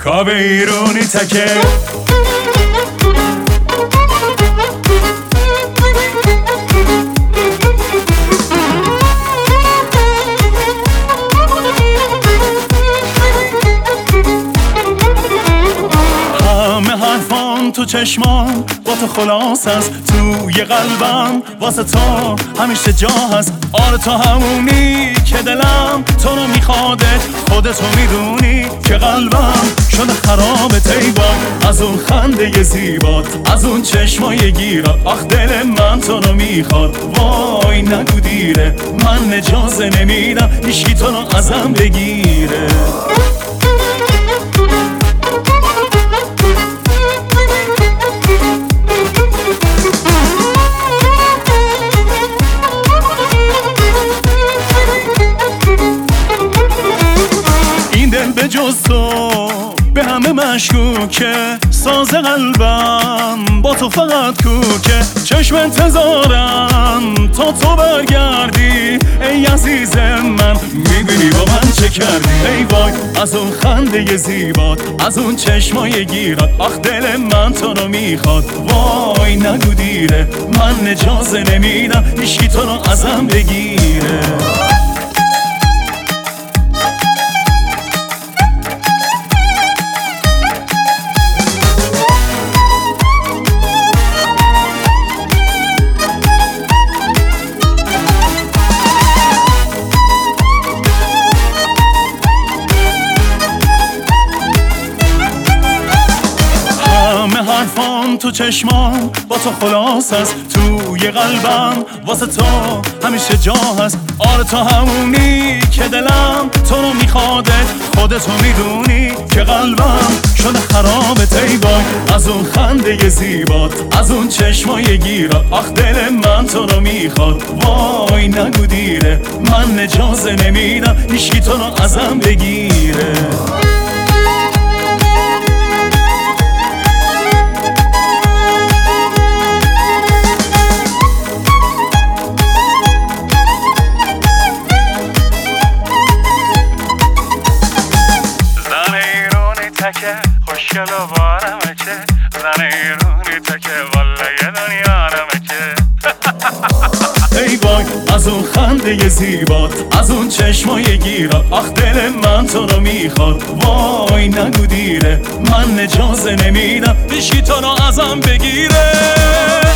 کابه ایرونی تکه تو چشمام با تو خلاص هست، توی قلبم واسه تو همیشه جا هست. آره تو همونی که دلم تو رو میخوادت، خودتو میدونی که قلبم شده خرابت. ای وای از اون خنده زیبات، از اون چشمای گیرات، آخ دل من تو رو میخواد. وای نگو دیره، من اجازه نمیدم هیچی تو رو ازم بگیره. به جز تو به همه مشکوکه، ساز قلبم با تو فقط کوکه. چشم انتظارم تا تو برگردی، ای عزیز من میبینی با من چه کردی. ای وای از اون خنده زیبات، از اون چشمای گیرات، آخ دل من تو رو میخواد. وای نگو دیره، من اجازه نمیدم هیچی تو رو ازم بگیره. حرفان تو چشمام با تو خلاص هست، توی قلبم واسه تو همیشه جا هست. آره تو همونی که دلم تو رو میخوادت، خودتو میدونی که قلبم شده خرابت. ای وای از اون خنده زیبات، از اون چشمای گیرات، آخ دل من تو رو میخواد. وای نگو دیره، من اجازه نمیدم هیچی تو رو ازم بگیره. خوشگل و بارمه چه زن ایرونی تکه، والا یه دنیا رمه چه. ای وای از اون خنده زیبات، از اون چشمای گیرات، آخ دل من تو رو میخواد. وای نگو دیره، من اجازه نمیدم هیچی تو رو ازم بگیره.